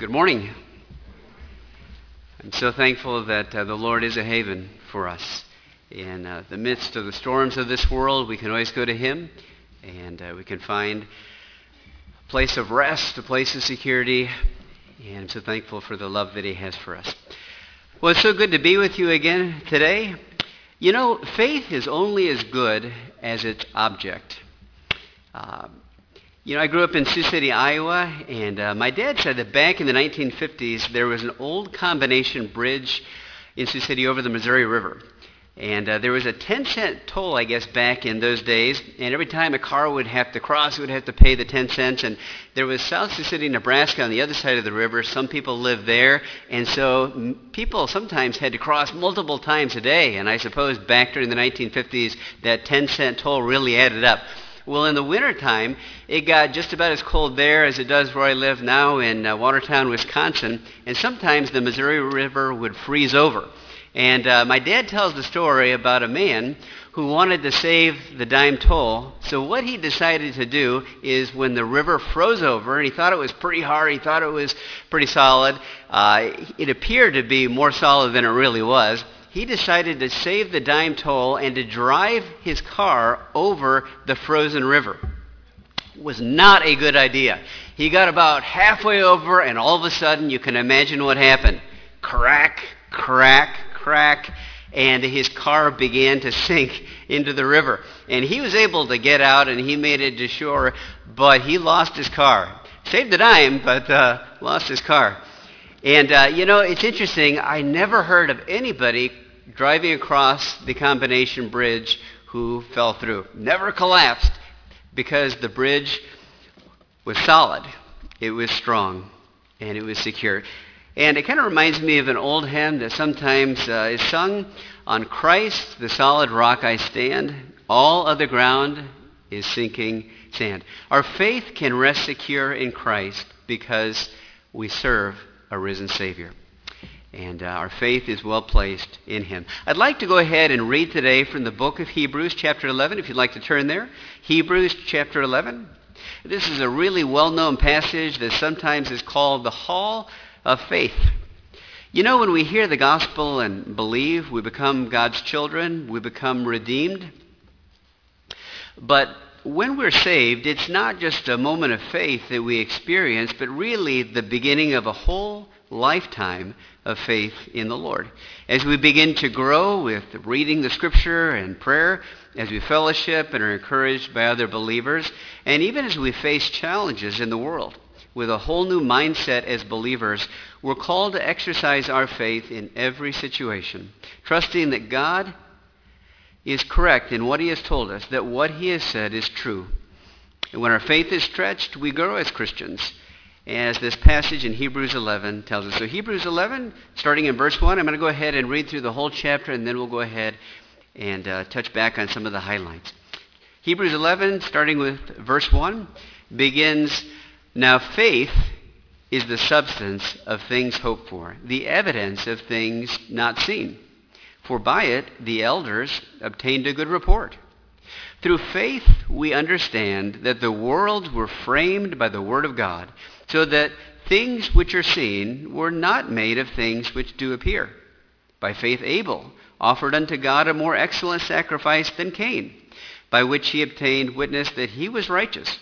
Good morning. I'm so thankful that the Lord is a haven for us. In the midst of the storms of this world, we can always go to Him, and we can find a place of rest, a place of security, and I'm so thankful for the love that He has for us. Well, it's so good to be with you again today. You know, faith is only as good as its object. I grew up in Sioux City, Iowa, and my dad said that back in the 1950s, there was an old combination bridge in Sioux City over the Missouri River. And there was a 10-cent toll, I guess, back in those days. And every time a car would have to cross, it would have to pay the 10 cents. And there was South Sioux City, Nebraska on the other side of the river. Some people lived there. And so people sometimes had to cross multiple times a day. And I suppose back during the 1950s, that 10-cent toll really added up. Well, in the wintertime, it got just about as cold there as it does where I live now in Watertown, Wisconsin. And sometimes the Missouri River would freeze over. And my dad tells the story about a man who wanted to save the dime toll. So what he decided to do is when the river froze over, and he thought it was pretty hard, he thought it was pretty solid, it appeared to be more solid than it really was. He decided to save the dime toll and to drive his car over the frozen river. It was not a good idea. He got about halfway over, and all of a sudden, you can imagine what happened. Crack, crack, crack, and his car began to sink into the river. And he was able to get out, and he made it to shore, but he lost his car. Saved the dime, but lost his car. And, it's interesting. I never heard of anybody driving across the combination bridge who fell through. Never collapsed because the bridge was solid. It was strong, and it was secure. And it kind of reminds me of an old hymn that sometimes is sung, "On Christ, the solid rock I stand, all other ground is sinking sand." Our faith can rest secure in Christ because we serve a risen Savior. And our faith is well placed in Him. I'd like to go ahead and read today from the book of Hebrews, chapter 11, if you'd like to turn there. Hebrews, chapter 11. This is a really well-known passage that sometimes is called the Hall of Faith. You know, when we hear the gospel and believe, we become God's children, we become redeemed. But when we're saved, it's not just a moment of faith that we experience, but really the beginning of a whole lifetime of faith in the Lord. As we begin to grow with reading the Scripture and prayer, as we fellowship and are encouraged by other believers, and even as we face challenges in the world, with a whole new mindset as believers, we're called to exercise our faith in every situation, trusting that God is correct in what He has told us, that what He has said is true. And when our faith is stretched, we grow as Christians, as this passage in Hebrews 11 tells us. So Hebrews 11, starting in verse 1, I'm going to go ahead and read through the whole chapter, and then we'll go ahead and touch back on some of the highlights. Hebrews 11, starting with verse 1, begins, "Now faith is the substance of things hoped for, the evidence of things not seen. For by it the elders obtained a good report. Through faith we understand that the worlds were framed by the word of God, so that things which are seen were not made of things which do appear. By faith Abel offered unto God a more excellent sacrifice than Cain, by which he obtained witness that he was righteous,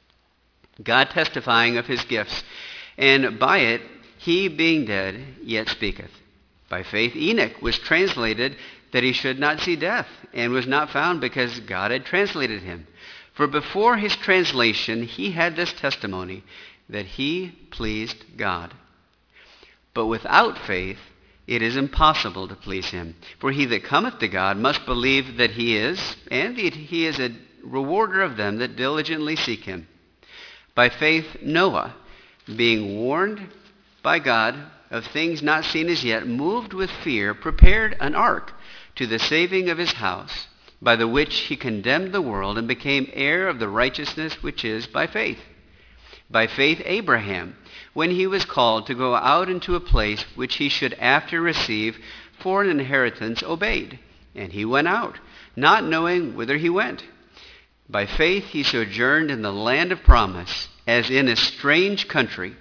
God testifying of his gifts, and by it he being dead yet speaketh. By faith Enoch was translated that he should not see death, and was not found because God had translated him. For before his translation he had this testimony, that he pleased God. But without faith it is impossible to please Him. For he that cometh to God must believe that He is, and that He is a rewarder of them that diligently seek Him. By faith Noah, being warned by God of things not seen as yet, moved with fear, prepared an ark to the saving of his house, by the which he condemned the world and became heir of the righteousness which is by faith. By faith Abraham, when he was called to go out into a place which he should after receive for an inheritance, obeyed. And he went out, not knowing whither he went. By faith he sojourned in the land of promise, as in a strange country,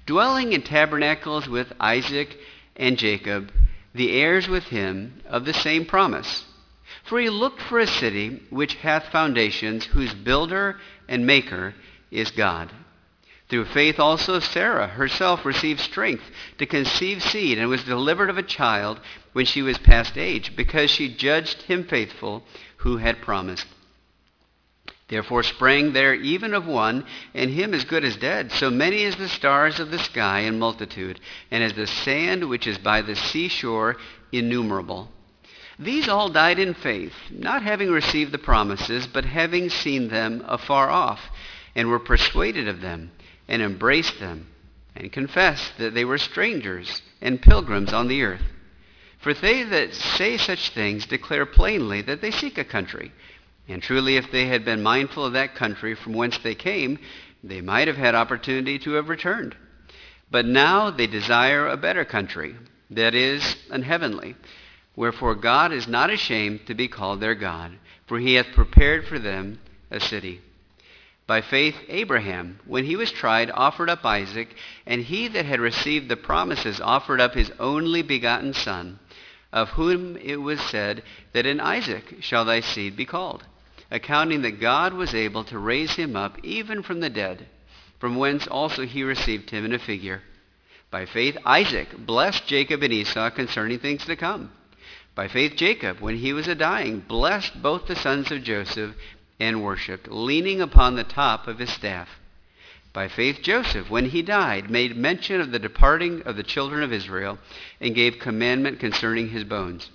dwelling in tabernacles with Isaac and Jacob, the heirs with him of the same promise. For he looked for a city which hath foundations, whose builder and maker is God. Through faith also Sarah herself received strength to conceive seed, and was delivered of a child when she was past age, because she judged him faithful who had promised. Therefore sprang there even of one, and him as good as dead, so many as the stars of the sky in multitude, and as the sand which is by the seashore innumerable. These all died in faith, not having received the promises, but having seen them afar off, and were persuaded of them, and embraced them, and confessed that they were strangers and pilgrims on the earth. For they that say such things declare plainly that they seek a country. And truly, if they had been mindful of that country from whence they came, they might have had opportunity to have returned. But now they desire a better country, that is, an heavenly. Wherefore God is not ashamed to be called their God, for he hath prepared for them a city. By faith Abraham, when he was tried, offered up Isaac, and he that had received the promises offered up his only begotten son, of whom it was said that in Isaac shall thy seed be called, accounting that God was able to raise him up even from the dead, from whence also he received him in a figure. By faith Isaac blessed Jacob and Esau concerning things to come. By faith Jacob, when he was a-dying, blessed both the sons of Joseph, and worshipped, leaning upon the top of his staff. By faith Joseph, when he died, made mention of the departing of the children of Israel, and gave commandment concerning his bones.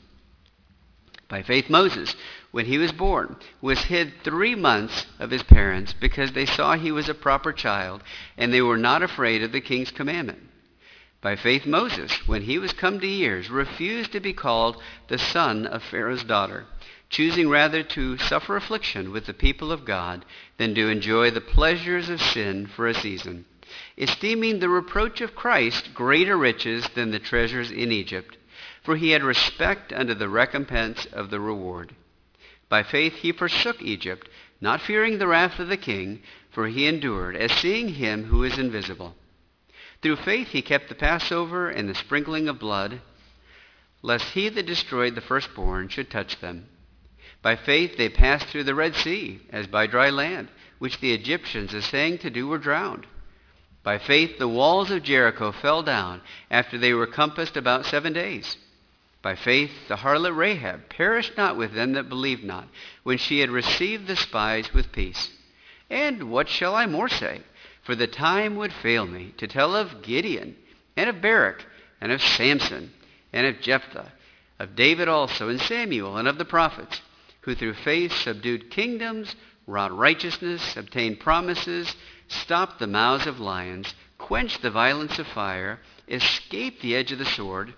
By faith Moses, when he was born, was hid 3 months of his parents, because they saw he was a proper child, and they were not afraid of the king's commandment. By faith Moses, when he was come to years, refused to be called the son of Pharaoh's daughter, choosing rather to suffer affliction with the people of God than to enjoy the pleasures of sin for a season, esteeming the reproach of Christ greater riches than the treasures in Egypt, for he had respect unto the recompense of the reward. By faith he forsook Egypt, not fearing the wrath of the king, for he endured, as seeing him who is invisible. Through faith he kept the Passover and the sprinkling of blood, lest he that destroyed the firstborn should touch them. By faith they passed through the Red Sea, as by dry land, which the Egyptians, essaying to do, were drowned. By faith the walls of Jericho fell down, after they were compassed about 7 days. By faith the harlot Rahab perished not with them that believed not, when she had received the spies with peace. And what shall I more say? For the time would fail me to tell of Gideon, and of Barak, and of Samson, and of Jephthah, of David also, and Samuel, and of the prophets, who through faith subdued kingdoms, wrought righteousness, obtained promises, stopped the mouths of lions, quenched the violence of fire, escaped the edge of the sword,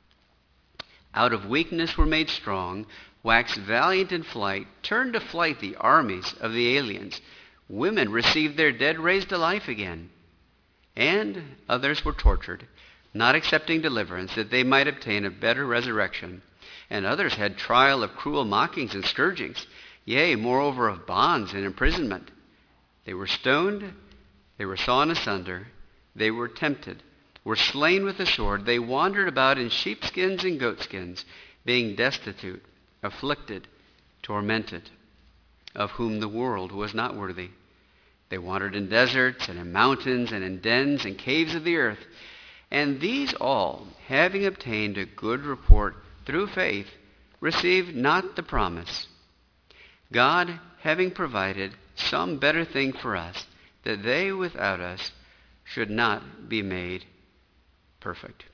out of weakness were made strong, waxed valiant in flight, turned to flight the armies of the aliens. Women received their dead raised to life again. And others were tortured, not accepting deliverance, that they might obtain a better resurrection. And others had trial of cruel mockings and scourgings, yea, moreover of bonds and imprisonment. They were stoned, they were sawn asunder, they were tempted, were slain with the sword. They wandered about in sheepskins and goatskins, being destitute, afflicted, tormented, of whom the world was not worthy. They wandered in deserts and in mountains and in dens and caves of the earth. And these all, having obtained a good report through faith, received not the promise, God having provided some better thing for us, that they without us should not be made perfect.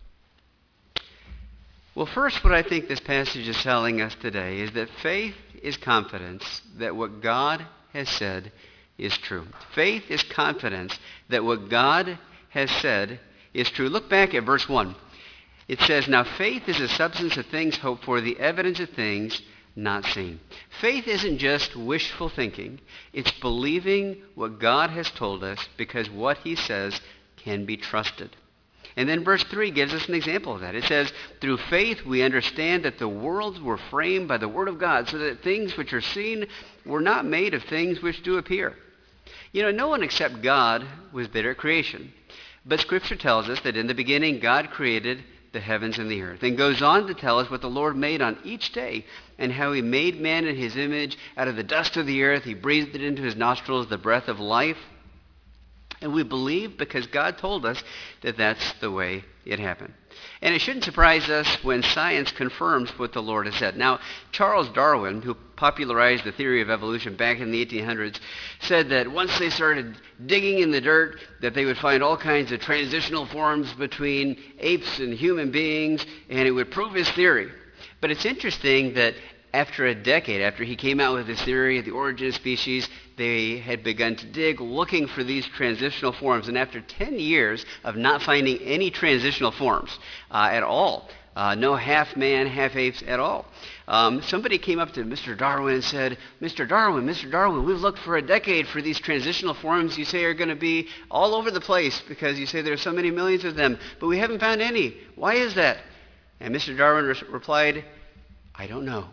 Well, first, what I think this passage is telling us today is that faith is confidence that what God has said is true. Faith is confidence that what God has said is true. Look back at verse 1. It says, now faith is the substance of things hoped for, the evidence of things not seen. Faith isn't just wishful thinking. It's believing what God has told us because what he says can be trusted. And then verse 3 gives us an example of that. It says, through faith we understand that the worlds were framed by the word of God, so that things which are seen were not made of things which do appear. You know, no one except God was better at creation. But Scripture tells us that in the beginning God created the heavens and the earth, and goes on to tell us what the Lord made on each day and how he made man in his image out of the dust of the earth. He breathed it into his nostrils, the breath of life. And we believe because God told us that that's the way it happened. And it shouldn't surprise us when science confirms what the Lord has said. Now, Charles Darwin, who popularized the theory of evolution back in the 1800s, said that once they started digging in the dirt, that they would find all kinds of transitional forms between apes and human beings, and it would prove his theory. But it's interesting that after a decade, after he came out with his theory of the origin of species, they had begun to dig, looking for these transitional forms. And after 10 years of not finding any transitional forms at all, no half man, half apes at all, somebody came up to Mr. Darwin and said, Mr. Darwin, we've looked for a decade for these transitional forms you say are going to be all over the place because you say there are so many millions of them, but we haven't found any. Why is that? And Mr. Darwin replied, I don't know.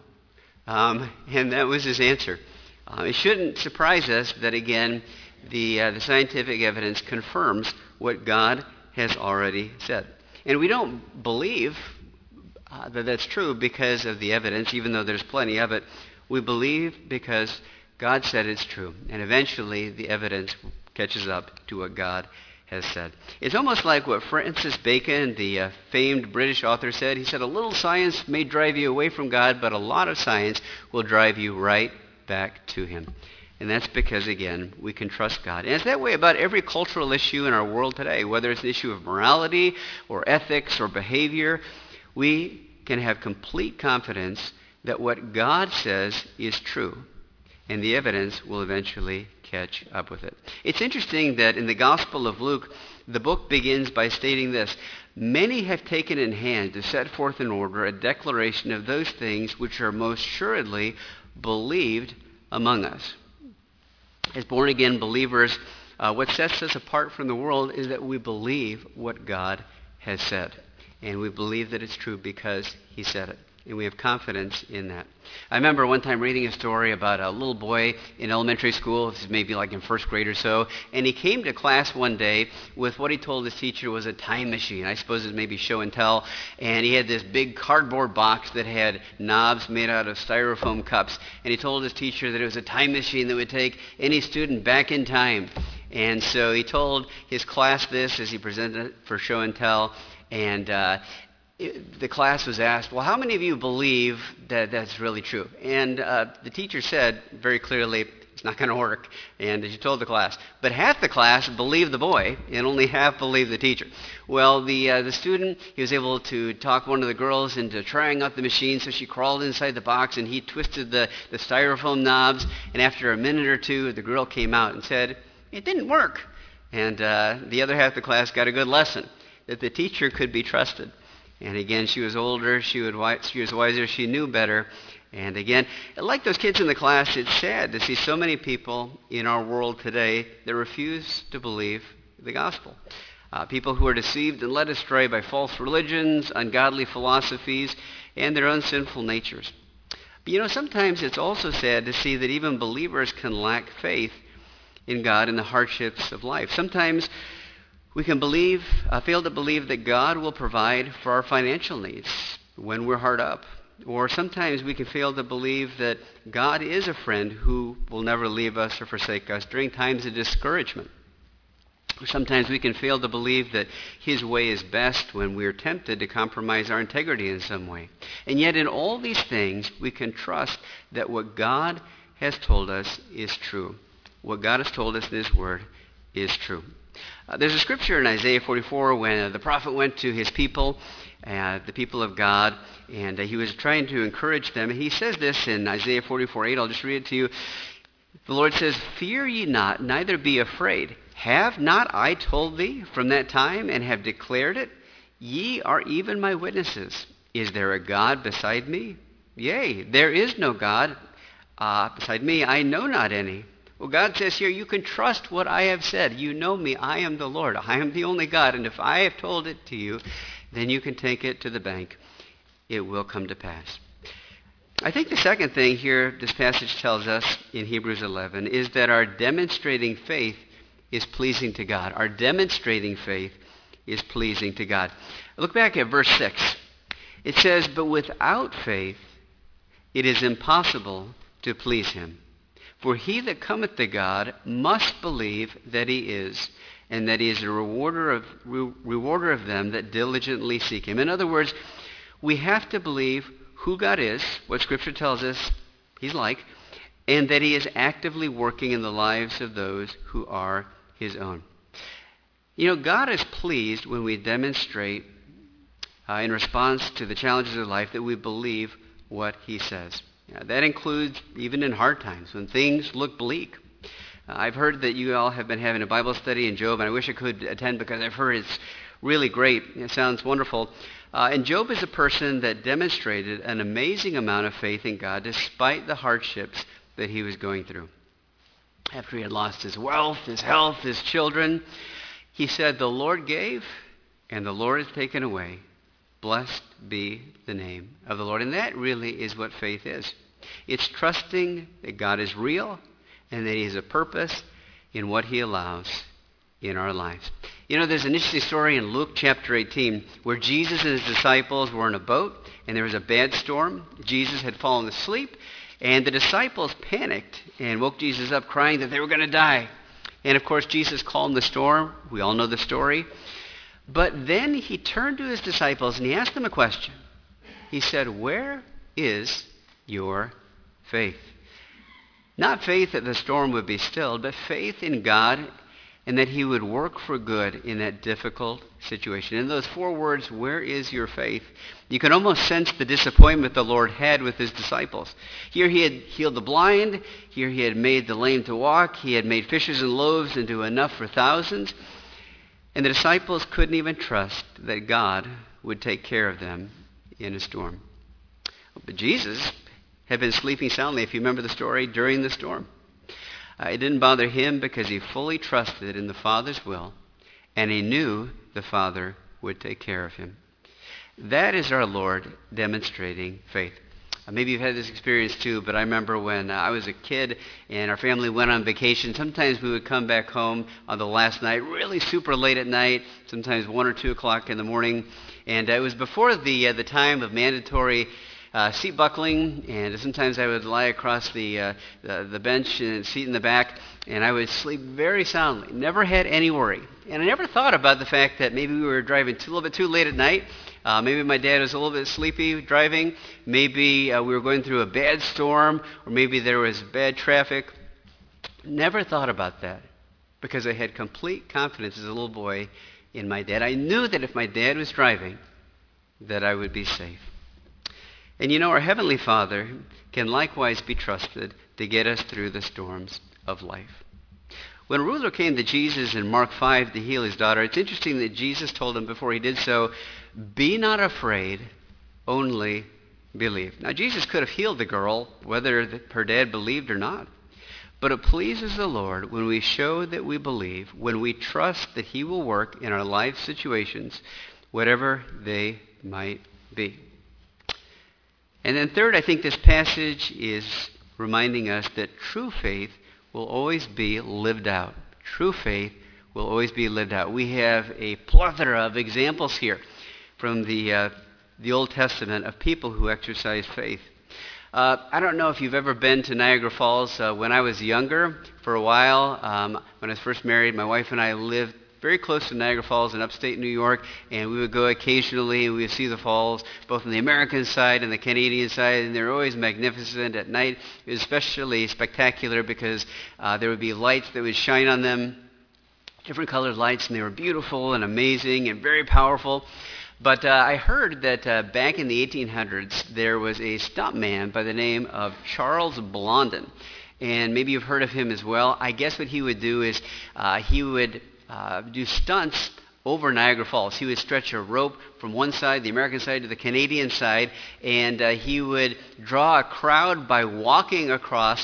And that was his answer. It shouldn't surprise us that, again, the scientific evidence confirms what God has already said. And we don't believe that that's true because of the evidence, even though there's plenty of it. We believe because God said it's true. And eventually the evidence catches up to what God has said. It's almost like what Francis Bacon, the famed British author, said. He said, a little science may drive you away from God, but a lot of science will drive you right back to him. And that's because, again, we can trust God. And it's that way about every cultural issue in our world today, whether it's an issue of morality or ethics or behavior. We can have complete confidence that what God says is true, and the evidence will eventually catch up with it. It's interesting that in the Gospel of Luke, the book begins by stating this: many have taken in hand to set forth in order a declaration of those things which are most assuredly believed among us. As born-again believers, what sets us apart from the world is that we believe what God has said. And we believe that it's true because he said it. And we have confidence in that. I remember one time reading a story about a little boy in elementary school, this is maybe like in first grade or so, and he came to class one day with what he told his teacher was a time machine. I suppose it's maybe show and tell. And he had this big cardboard box that had knobs made out of styrofoam cups. And he told his teacher that it was a time machine that would take any student back in time. And so he told his class this as he presented it for show and tell. And the class was asked, well, how many of you believe that that's really true? And the teacher said very clearly, it's not going to work. And she told the class. But half the class believed the boy, and only half believed the teacher. Well, the student, he was able to talk one of the girls into trying out the machine, so she crawled inside the box, and he twisted the styrofoam knobs. And after a minute or two, the girl came out and said, it didn't work. And the other half of the class got a good lesson, that the teacher could be trusted. And again, she was older, she was wiser, she knew better. And again, like those kids in the class, it's sad to see so many people in our world today that refuse to believe the gospel. People who are deceived and led astray by false religions, ungodly philosophies, and their own sinful natures. But sometimes it's also sad to see that even believers can lack faith in God in the hardships of life. Sometimes we can fail to believe that God will provide for our financial needs when we're hard up. Or sometimes we can fail to believe that God is a friend who will never leave us or forsake us during times of discouragement. Or sometimes we can fail to believe that his way is best when we're tempted to compromise our integrity in some way. And yet in all these things, we can trust that what God has told us is true. What God has told us in his word is true. There's a scripture in Isaiah 44 when the prophet went to his people, the people of God, and he was trying to encourage them. And he says this in Isaiah 44:8. I'll just read it to you. The Lord says, fear ye not, neither be afraid. Have not I told thee from that time, and have declared it? Ye are even my witnesses. Is there a God beside me? Yea, there is no God beside me. I know not any. Well, God says here, you can trust what I have said. You know me. I am the Lord. I am the only God. And if I have told it to you, then you can take it to the bank. It will come to pass. I think the second thing here this passage tells us in Hebrews 11 is that our demonstrating faith is pleasing to God. Our demonstrating faith is pleasing to God. Look back at verse 6. It says, "But without faith it is impossible to please him. For he that cometh to God must believe that he is, and that he is a rewarder of them that diligently seek him." In other words, we have to believe who God is, what Scripture tells us he's like, and that he is actively working in the lives of those who are his own. You know, God is pleased when we demonstrate in response to the challenges of life that we believe what he says. That includes even in hard times when things look bleak. I've heard that you all have been having a Bible study in Job, and I wish I could attend because I've heard it's really great. It sounds wonderful. And Job is a person that demonstrated an amazing amount of faith in God despite the hardships that he was going through. After he had lost his wealth, his health, his children, he said, "The Lord gave, and the Lord has taken away. Blessed be the name of the Lord." And that really is what faith is. It's trusting that God is real and that he has a purpose in what he allows in our lives. You know, there's an interesting story in Luke chapter 18 where Jesus and his disciples were in a boat and there was a bad storm. Jesus had fallen asleep and the disciples panicked and woke Jesus up crying that they were going to die. And of course, Jesus calmed the storm. We all know the story. But then he turned to his disciples and he asked them a question. He said, "Where is your faith?" Not faith that the storm would be stilled, but faith in God and that he would work for good in that difficult situation. In those 4 words, "Where is your faith?" you can almost sense the disappointment the Lord had with his disciples. Here he had healed the blind. Here he had made the lame to walk. He had made fishes and loaves into enough for thousands. And the disciples couldn't even trust that God would take care of them in a storm. But Jesus had been sleeping soundly, if you remember the story, during the storm. It didn't bother him because he fully trusted in the Father's will, and he knew the Father would take care of him. That is our Lord demonstrating faith. Maybe you've had this experience too, but I remember when I was a kid and our family went on vacation, sometimes we would come back home on the last night, really super late at night, sometimes 1 or 2 o'clock in the morning. And it was before the time of mandatory seat buckling, and sometimes I would lie across the bench and seat in the back, and I would sleep very soundly, never had any worry. And I never thought about the fact that maybe we were driving a little bit too late at night. Maybe my dad was a little bit sleepy driving. Maybe we were going through a bad storm, or maybe there was bad traffic. Never thought about that because I had complete confidence as a little boy in my dad. I knew that if my dad was driving, that I would be safe. And you know, our Heavenly Father can likewise be trusted to get us through the storms of life. When a ruler came to Jesus in Mark 5 to heal his daughter, it's interesting that Jesus told him before he did so, "Be not afraid, only believe." Now, Jesus could have healed the girl, whether her dad believed or not. But it pleases the Lord when we show that we believe, when we trust that he will work in our life situations, whatever they might be. And then third, I think this passage is reminding us that true faith will always be lived out. True faith will always be lived out. We have a plethora of examples here from the Old Testament of people who exercise faith. I don't know if you've ever been to Niagara Falls. When I was younger, for a while, when I was first married, my wife and I lived very close to Niagara Falls in upstate New York, and we would go occasionally and we would see the falls both on the American side and the Canadian side, and they're always magnificent at night. It was especially spectacular because there would be lights that would shine on them, different colored lights, and they were beautiful and amazing and very powerful. But I heard that back in the 1800s, there was a stuntman by the name of Charles Blondin, and maybe you've heard of him as well. I guess what he would do is he would do stunts over Niagara Falls. He would stretch a rope from one side, the American side, to the Canadian side, and he would draw a crowd by walking across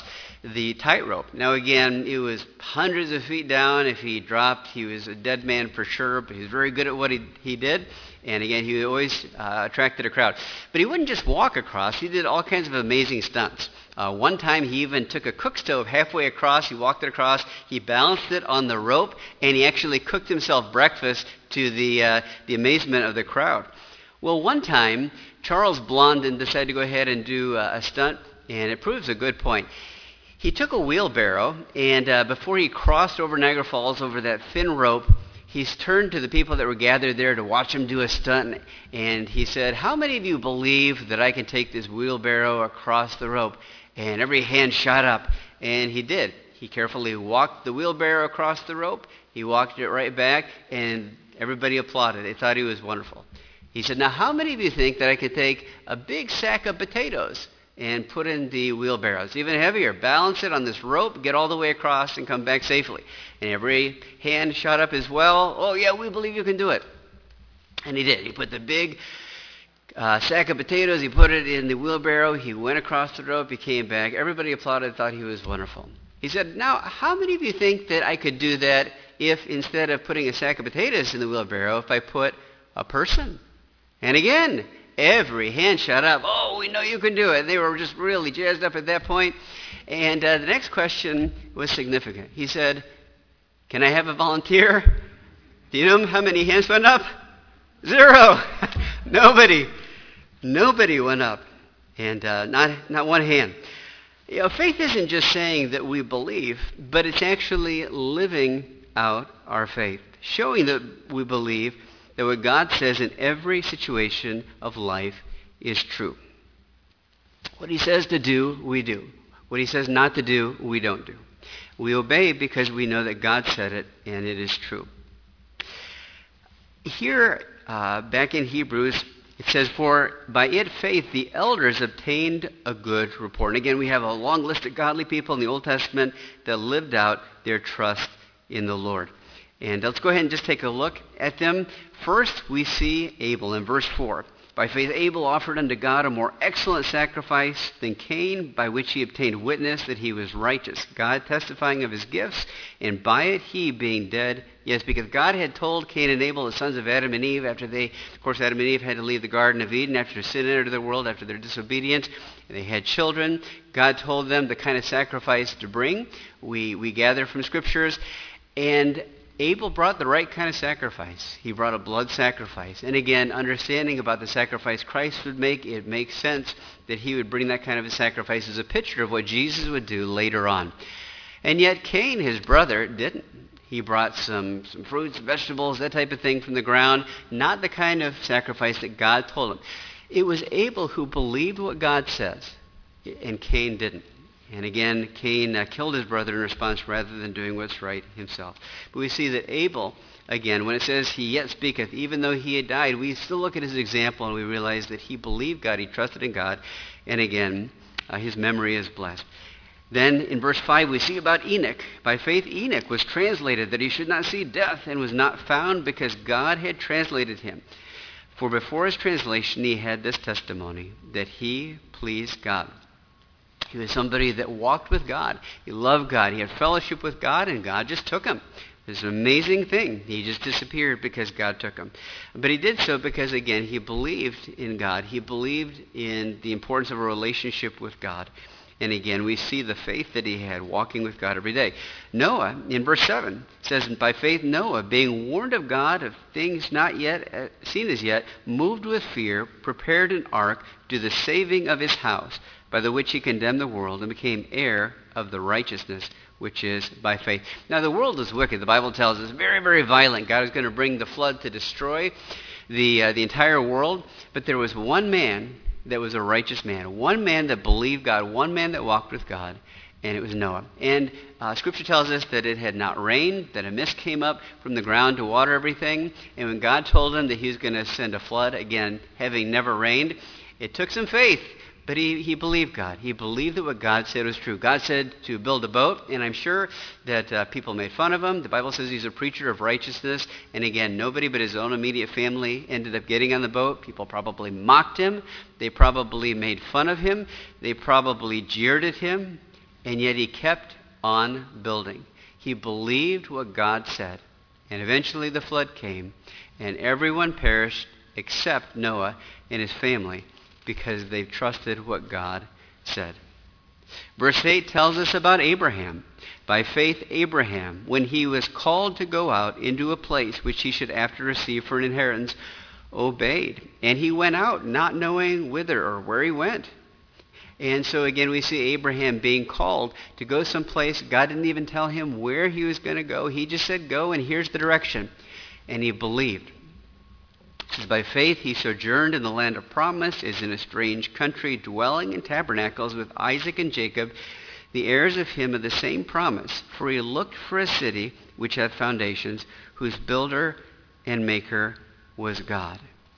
the tightrope. Now again, it was hundreds of feet down. If he dropped, he was a dead man for sure, but he was very good at what he did. And again, he always attracted a crowd. But he wouldn't just walk across. He did all kinds of amazing stunts. One time he even took a cook stove halfway across. He walked it across. He balanced it on the rope, and he actually cooked himself breakfast to the amazement of the crowd. Well, one time, Charles Blondin decided to go ahead and do a stunt, and it proves a good point. He took a wheelbarrow, and before he crossed over Niagara Falls over that thin rope, he turned to the people that were gathered there to watch him do a stunt, and he said, "How many of you believe that I can take this wheelbarrow across the rope?" And every hand shot up, and he did. He carefully walked the wheelbarrow across the rope. He walked it right back, and everybody applauded. They thought he was wonderful. He said, "Now, how many of you think that I could take a big sack of potatoes and put in the wheelbarrow? It's even heavier. Balance it on this rope, get all the way across, and come back safely." And every hand shot up as well. "Oh, yeah, we believe you can do it." And he did. He put the big sack of potatoes, he put it in the wheelbarrow, he went across the rope, he came back. Everybody applauded, thought he was wonderful. He said, "Now, how many of you think that I could do that if instead of putting a sack of potatoes in the wheelbarrow, if I put a person?" And again, every hand shot up. "Oh, we know you can do it." They were just really jazzed up at that point. And the next question was significant. He said, "Can I have a volunteer?" Do you know how many hands went up? 0. Nobody went up. And not one hand. You know, faith isn't just saying that we believe, but it's actually living out our faith, showing that we believe that what God says in every situation of life is true. What he says to do, we do. What he says not to do, we don't do. We obey because we know that God said it and it is true. Here, back in Hebrews, it says, "For by it faith the elders obtained a good report." And again, we have a long list of godly people in the Old Testament that lived out their trust in the Lord. And let's go ahead and just take a look at them. First, we see Abel in verse 4. "By faith Abel offered unto God a more excellent sacrifice than Cain, by which he obtained witness that he was righteous, God testifying of his gifts, and by it he being dead." Yes, because God had told Cain and Abel, the sons of Adam and Eve, after of course Adam and Eve had to leave the Garden of Eden after sin entered the world, after their disobedience, and they had children. God told them the kind of sacrifice to bring. We gather from scriptures, and Abel brought the right kind of sacrifice. He brought a blood sacrifice. And again, understanding about the sacrifice Christ would make, it makes sense that he would bring that kind of a sacrifice as a picture of what Jesus would do later on. And yet Cain, his brother, didn't. He brought some fruits, vegetables, that type of thing from the ground, not the kind of sacrifice that God told him. It was Abel who believed what God says, and Cain didn't. And again, Cain killed his brother in response rather than doing what's right himself. But we see that Abel, again, when it says he yet speaketh, even though he had died, we still look at his example and we realize that he believed God, he trusted in God, and again, his memory is blessed. Then in verse 5 we see about Enoch. "By faith Enoch was translated that he should not see death, and was not found because God had translated him. For before his translation he had this testimony, that he pleased God." He was somebody that walked with God. He loved God. He had fellowship with God, and God just took him. It was an amazing thing. He just disappeared because God took him. But he did so because, again, he believed in God. He believed in the importance of a relationship with God. And again, we see the faith that he had walking with God every day. Noah, in verse 7, says, "By faith Noah, being warned of God of things not yet seen as yet, moved with fear, prepared an ark to the saving of his house, by the which he condemned the world and became heir of the righteousness which is by faith." Now, the world is wicked. The Bible tells us very, very violent. God is going to bring the flood to destroy the entire world. But there was one man that was a righteous man, one man that believed God, one man that walked with God, and it was Noah. And Scripture tells us that it had not rained, that a mist came up from the ground to water everything. And when God told him that he was going to send a flood, again, having never rained, it took some faith. But he believed God. He believed that what God said was true. God said to build a boat, and I'm sure that people made fun of him. The Bible says he's a preacher of righteousness. And again, nobody but his own immediate family ended up getting on the boat. People probably mocked him. They probably made fun of him. They probably jeered at him. and yet he kept on building. He believed what God said. And eventually the flood came, and everyone perished except Noah and his family because they trusted what God said. Verse 8 tells us about Abraham. By faith, Abraham, when he was called to go out into a place which he should after receive for an inheritance, obeyed. And he went out, not knowing whither or where he went. And so again, we see Abraham being called to go someplace. God didn't even tell him where he was going to go. He just said, go, and here's the direction. And he believed. It says, by faith he sojourned in the land of promise, is in a strange country, dwelling in tabernacles with Isaac and Jacob, the heirs of him of the same promise. For he looked for a city which hath foundations, whose builder and maker was God.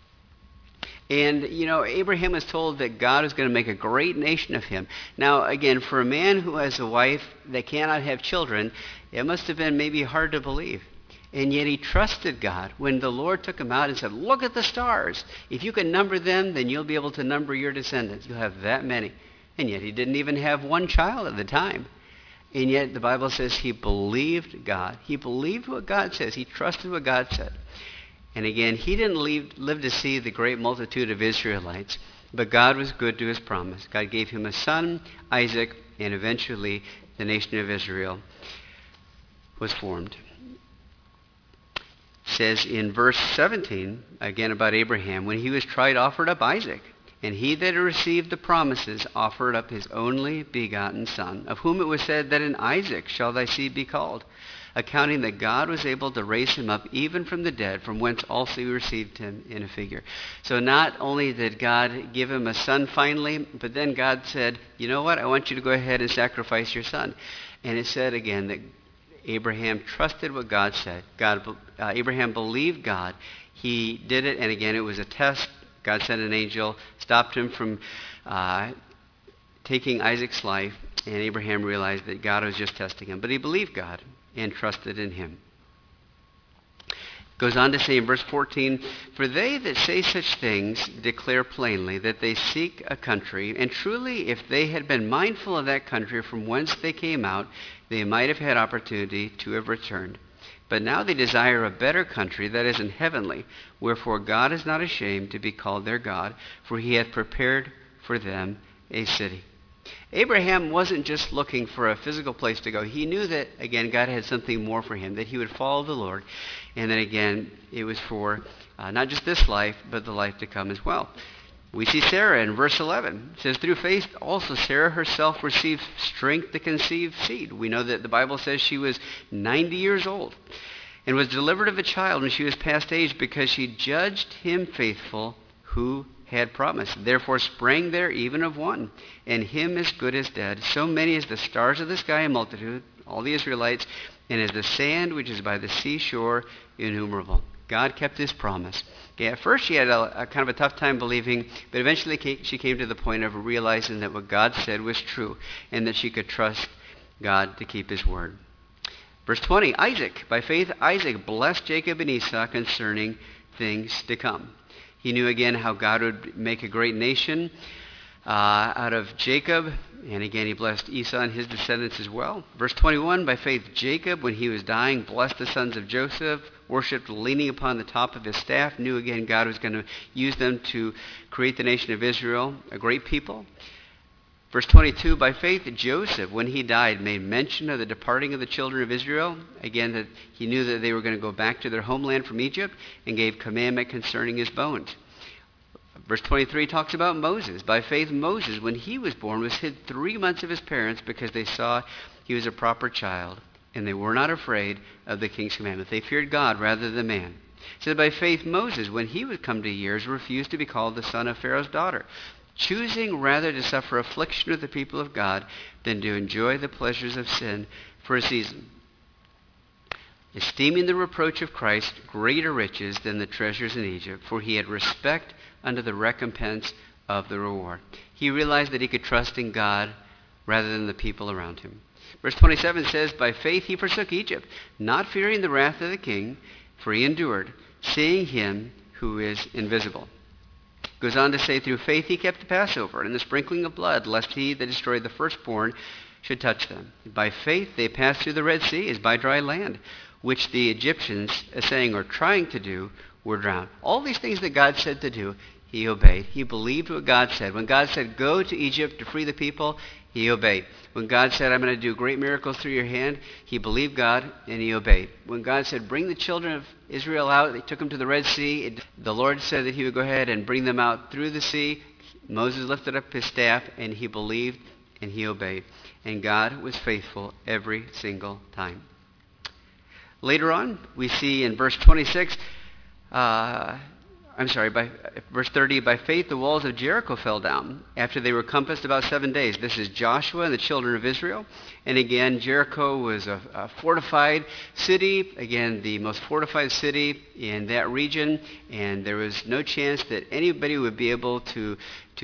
And, Abraham was told that God was going to make a great nation of him. Now, again, for a man who has a wife that cannot have children, it must have been maybe hard to believe. And yet he trusted God when the Lord took him out and said, look at the stars. If you can number them, then you'll be able to number your descendants. You'll have that many. And yet he didn't even have one child at the time. And yet the Bible says he believed God. He believed what God says. He trusted what God said. And again, he didn't live to see the great multitude of Israelites, but God was good to his promise. God gave him a son, Isaac, and eventually the nation of Israel was formed. It says in verse 17, again about Abraham, when he was tried, offered up Isaac. And he that had received the promises offered up his only begotten son, of whom it was said that in Isaac shall thy seed be called, accounting that God was able to raise him up even from the dead, from whence also he received him in a figure. So not only did God give him a son finally, but then God said, you know what, I want you to go ahead and sacrifice your son. And it said again that Abraham trusted what God said. Abraham believed God. He did it, and again, it was a test. God sent an angel, stopped him from taking Isaac's life, and Abraham realized that God was just testing him. But he believed God and trusted in him. Goes on to say in verse 14, for they that say such things declare plainly that they seek a country, and truly if they had been mindful of that country from whence they came out, they might have had opportunity to have returned. But now they desire a better country, that is in heavenly, wherefore God is not ashamed to be called their God, for he hath prepared for them a city. Abraham wasn't just looking for a physical place to go. He knew that, again, God had something more for him, that he would follow the Lord, and that, again, it was for not just this life, but the life to come as well. We see Sarah in verse 11. It says, through faith also Sarah herself received strength to conceive seed. We know that the Bible says she was 90 years old and was delivered of a child when she was past age, because she judged him faithful who had promised. Therefore sprang there even of one, and him as good as dead, so many as the stars of the sky in multitude, all the Israelites, and as the sand which is by the seashore innumerable. God kept his promise. Okay, at first she had a kind of a tough time believing, but eventually she came to the point of realizing that what God said was true, and that she could trust God to keep his word. Verse 20, Isaac. By faith Isaac blessed Jacob and Esau concerning things to come. He knew again how God would make a great nation out of Jacob. And again, he blessed Esau and his descendants as well. Verse 21, by faith Jacob, when he was dying, blessed the sons of Joseph, worshipped leaning upon the top of his staff, knew again God was going to use them to create the nation of Israel, a great people. Verse 22, by faith Joseph, when he died, made mention of the departing of the children of Israel. Again, that he knew that they were going to go back to their homeland from Egypt, and gave commandment concerning his bones. Verse 23 talks about Moses. By faith Moses, when he was born, was hid 3 months of his parents, because they saw he was a proper child, and they were not afraid of the king's commandment. They feared God rather than man. So by faith Moses, when he would come to years, refused to be called the son of Pharaoh's daughter, choosing rather to suffer affliction with the people of God than to enjoy the pleasures of sin for a season, esteeming the reproach of Christ greater riches than the treasures in Egypt, for he had respect unto the recompense of the reward. He realized that he could trust in God rather than the people around him. Verse 27 says, by faith he forsook Egypt, not fearing the wrath of the king, for he endured, seeing him who is invisible. Goes on to say, through faith he kept the Passover and the sprinkling of blood, lest he that destroyed the firstborn should touch them. By faith they passed through the Red Sea as by dry land, which the Egyptians, saying or trying to do, were drowned. All these things that God said to do, he obeyed. He believed what God said. When God said, go to Egypt to free the people, he obeyed. When God said, I'm going to do great miracles through your hand, he believed God and he obeyed. When God said, bring the children of Israel out, they took them to the Red Sea. The Lord said that he would go ahead and bring them out through the sea. Moses lifted up his staff and he believed and he obeyed. And God was faithful every single time. Later on, we see in verse 26, by verse 30, by faith the walls of Jericho fell down after they were compassed about 7 days. This is Joshua and the children of Israel. And again, Jericho was a fortified city, again, the most fortified city in that region, and there was no chance that anybody would be able to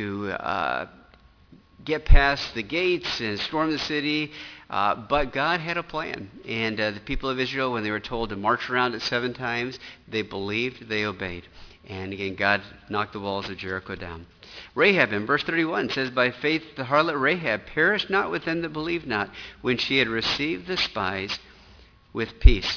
get past the gates and storm the city. But God had a plan. And the people of Israel, when they were told to march around it 7 times, they believed, they obeyed. And again, God knocked the walls of Jericho down. Rahab in verse 31 says, by faith the harlot Rahab perished not with them that believed not, when she had received the spies with peace.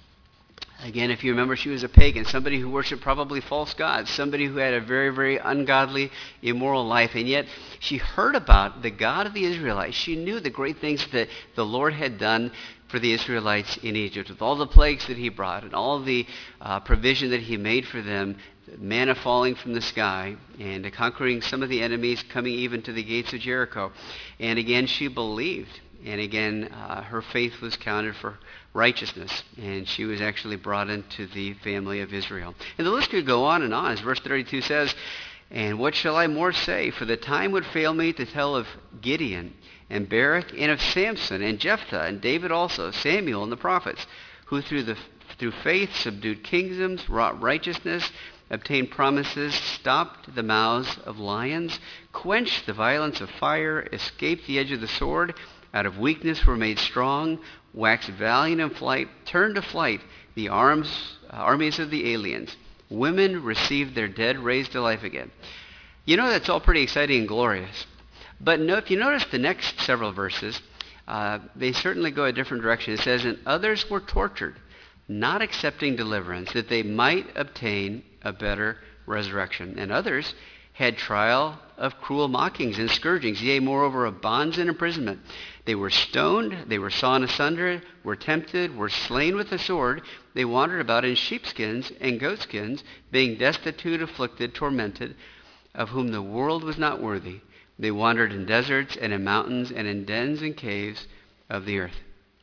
Again, if you remember, she was a pagan, somebody who worshipped probably false gods, somebody who had a very, very ungodly, immoral life. And yet she heard about the God of the Israelites. She knew the great things that the Lord had done for the Israelites in Egypt, with all the plagues that he brought and all the provision that he made for them, manna falling from the sky and conquering some of the enemies, coming even to the gates of Jericho. And again, she believed. And again, her faith was counted for righteousness, and she was actually brought into the family of Israel. And the list could go on, as verse 32 says, and what shall I more say? For the time would fail me to tell of Gideon and Barak and of Samson and Jephthah and David also, Samuel and the prophets, who through faith subdued kingdoms, wrought righteousness, obtained promises, stopped the mouths of lions, quenched the violence of fire, escaped the edge of the sword, out of weakness were made strong, waxed valiant in flight, turned to flight the armies of the aliens. Women received their dead raised to life again. You know, that's all pretty exciting and glorious. But if you notice the next several verses, they certainly go a different direction. It says, and others were tortured, not accepting deliverance, that they might obtain a better resurrection. And others had trial of cruel mockings and scourgings, yea, moreover, of bonds and imprisonment. They were stoned, they were sawn asunder, were tempted, were slain with the sword. They wandered about in sheepskins and goatskins, being destitute, afflicted, tormented, of whom the world was not worthy. They wandered in deserts and in mountains and in dens and caves of the earth.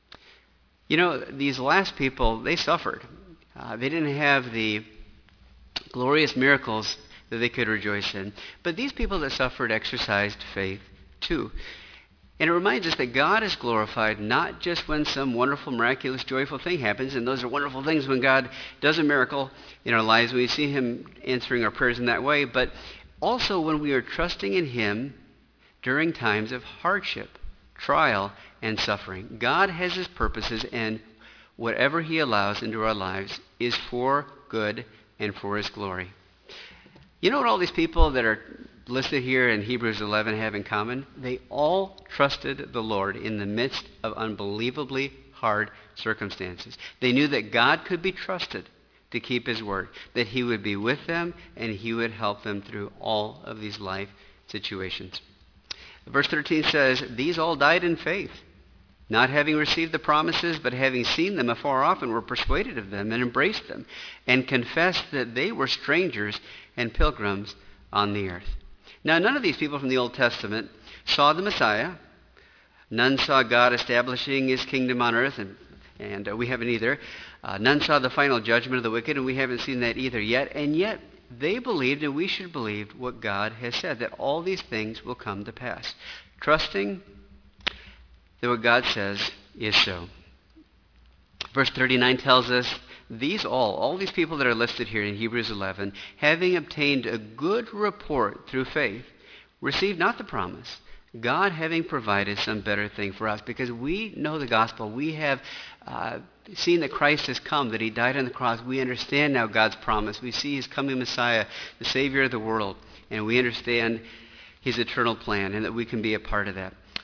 You know, these last people, they suffered. They didn't have the glorious miracles that they could rejoice in. But these people that suffered exercised faith too. And it reminds us that God is glorified not just when some wonderful, miraculous, joyful thing happens, and those are wonderful things when God does a miracle in our lives, when we see him answering our prayers in that way, but also when we are trusting in him during times of hardship, trial, and suffering. God has his purposes, and whatever he allows into our lives is for good and for his glory. You know what all these people that are listed here in Hebrews 11 have in common? They all trusted the Lord in the midst of unbelievably hard circumstances. They knew that God could be trusted to keep his word, that he would be with them and he would help them through all of these life situations. Verse 13 says, these all died in faith, not having received the promises, but having seen them afar off, and were persuaded of them and embraced them, and confessed that they were strangers and pilgrims on the earth. Now, none of these people from the Old Testament saw the Messiah. None saw God establishing his kingdom on earth, and we haven't either. None saw the final judgment of the wicked, and we haven't seen that either yet. And yet, they believed, and we should believe, what God has said, that all these things will come to pass. Trusting that what God says is so. Verse 39 tells us, all these people that are listed here in Hebrews 11, having obtained a good report through faith, received not the promise, God having provided some better thing for us. Because we know the gospel. We have seen that Christ has come, that he died on the cross. We understand now God's promise. We see his coming Messiah, the Savior of the world. And we understand his eternal plan and that we can be a part of that.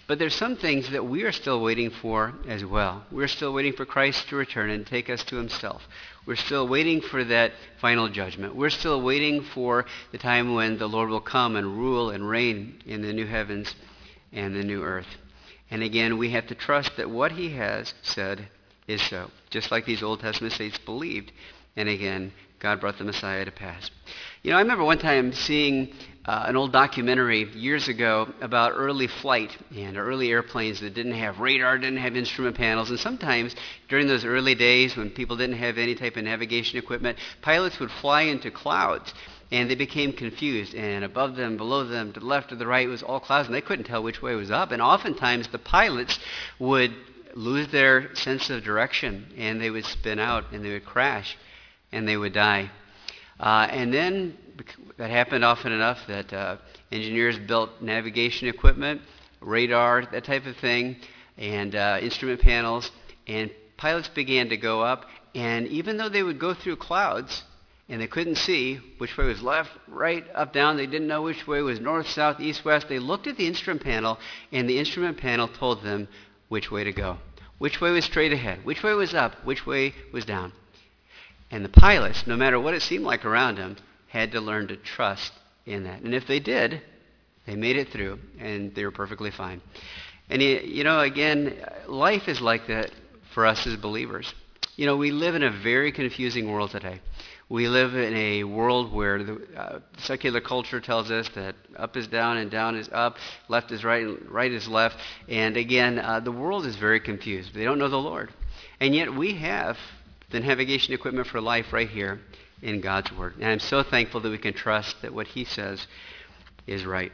But there's some things that we are still waiting for as well. We're still waiting for Christ to return and take us to himself. We're still waiting for that final judgment. We're still waiting for the time when the Lord will come and rule and reign in the new heavens and the new earth. And again, we have to trust that what he has said is so, just like these Old Testament saints believed. And again, God brought the Messiah to pass. I remember one time seeing an old documentary years ago about early flight and early airplanes that didn't have radar, didn't have instrument panels. And sometimes during those early days when people didn't have any type of navigation equipment, pilots would fly into clouds. And they became confused. And above them, below them, to the left, to the right, was all clouds. And they couldn't tell which way was up. And oftentimes the pilots would lose their sense of direction. And they would spin out and they would crash. And they would die. And then that happened often enough that engineers built navigation equipment, radar, that type of thing, and instrument panels. And pilots began to go up. And even though they would go through clouds, and they couldn't see which way was left, right, up, down. They didn't know which way was north, south, east, west. They looked at the instrument panel, and the instrument panel told them which way to go, which way was straight ahead, which way was up, which way was down. And the pilots, no matter what it seemed like around them, had to learn to trust in that. And if they did, they made it through, and they were perfectly fine. And, again, life is like that for us as believers. We live in a very confusing world today. We live in a world where the secular culture tells us that up is down and down is up, left is right and right is left. And again, the world is very confused. They don't know the Lord. And yet we have the navigation equipment for life right here in God's Word. And I'm so thankful that we can trust that what he says is right.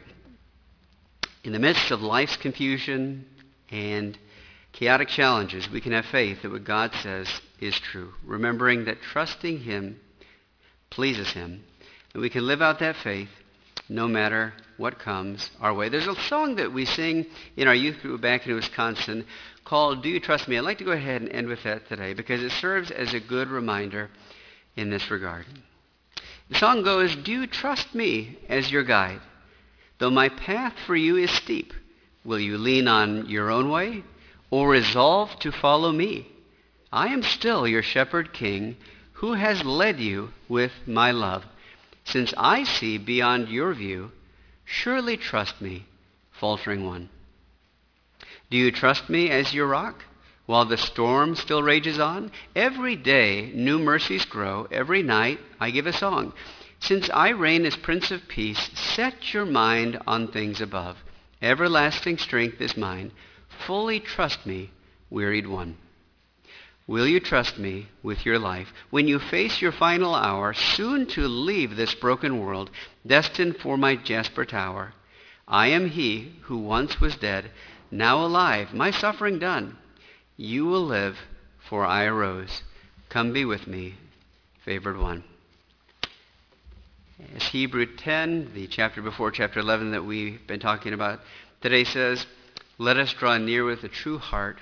In the midst of life's confusion and chaotic challenges, we can have faith that what God says is true, remembering that trusting him pleases him, and we can live out that faith no matter what comes our way. There's a song that we sing in our youth group back in Wisconsin called Do You Trust Me? I'd like to go ahead and end with that today because it serves as a good reminder in this regard. The song goes, do you trust me as your guide? Though my path for you is steep, will you lean on your own way or resolve to follow me? I am still your shepherd king, who has led you with my love. Since I see beyond your view, surely trust me, faltering one. Do you trust me as your rock, while the storm still rages on? Every day new mercies grow, every night I give a song. Since I reign as Prince of Peace, set your mind on things above. Everlasting strength is mine. Fully trust me, wearied one. Will you trust me with your life when you face your final hour, soon to leave this broken world, destined for my jasper tower? I am he who once was dead, now alive, my suffering done. You will live, for I arose. Come be with me, favored one. As Hebrews 10, the chapter before chapter 11 that we've been talking about today says, let us draw near with a true heart,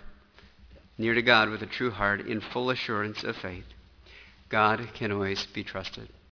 near to God with a true heart, in full assurance of faith. God can always be trusted.